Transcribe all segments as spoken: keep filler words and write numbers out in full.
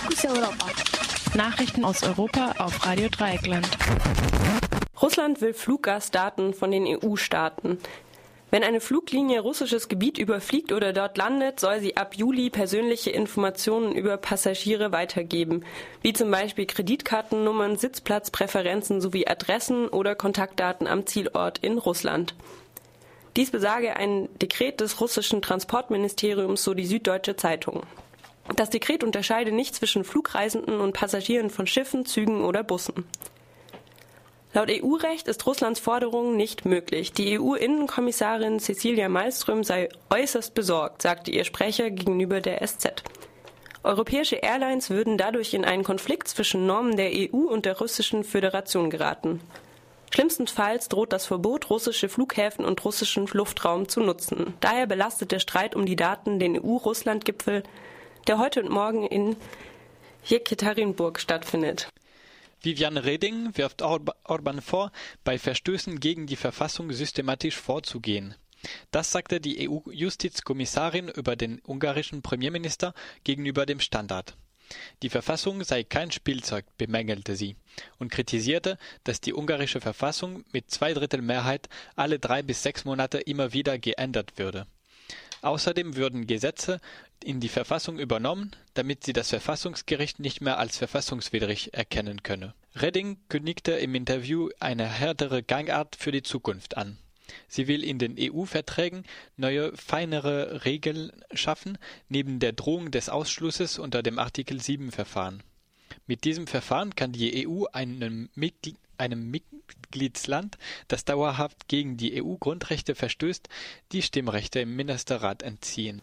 Fokus Europa. Nachrichten aus Europa auf Radio Dreieckland. Russland will Fluggastdaten von den E U-Staaten. Wenn eine Fluglinie russisches Gebiet überfliegt oder dort landet, soll sie ab Juli persönliche Informationen über Passagiere weitergeben, wie zum Beispiel Kreditkartennummern, Sitzplatzpräferenzen sowie Adressen oder Kontaktdaten am Zielort in Russland. Dies besage ein Dekret des russischen Transportministeriums, so die Süddeutsche Zeitung. Das Dekret unterscheide nicht zwischen Flugreisenden und Passagieren von Schiffen, Zügen oder Bussen. Laut E U-Recht ist Russlands Forderung nicht möglich. Die E U-Innenkommissarin Cecilia Malmström sei äußerst besorgt, sagte ihr Sprecher gegenüber der S Z. Europäische Airlines würden dadurch in einen Konflikt zwischen Normen der E U und der Russischen Föderation geraten. Schlimmstenfalls droht das Verbot, russische Flughäfen und russischen Luftraum zu nutzen. Daher belastet der Streit um die Daten den E U-Russland-Gipfel, der heute und morgen in Jekaterinburg stattfindet. Viviane Reding wirft Orban vor, bei Verstößen gegen die Verfassung systematisch vorzugehen. Das sagte die E U-Justizkommissarin über den ungarischen Premierminister gegenüber dem Standard. Die Verfassung sei kein Spielzeug, bemängelte sie und kritisierte, dass die ungarische Verfassung mit Zweidrittelmehrheit alle drei bis sechs Monate immer wieder geändert würde. Außerdem würden Gesetze in die Verfassung übernommen, damit sie das Verfassungsgericht nicht mehr als verfassungswidrig erkennen könne. Reding kündigte im Interview eine härtere Gangart für die Zukunft an. Sie will in den E U-Verträgen neue, feinere Regeln schaffen, neben der Drohung des Ausschlusses unter dem Artikel sieben Verfahren. Mit diesem Verfahren kann die E U einem, Mitgl- einem Mitgliedsland, das dauerhaft gegen die E U-Grundrechte verstößt, die Stimmrechte im Ministerrat entziehen.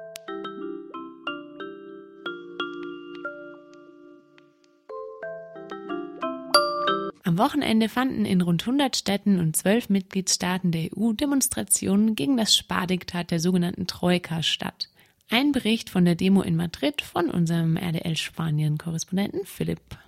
Am Wochenende fanden in rund hundert Städten und zwölf Mitgliedstaaten der E U Demonstrationen gegen das Spardiktat der sogenannten Troika statt. Ein Bericht von der Demo in Madrid von unserem R D L-Spanien-Korrespondenten Philipp.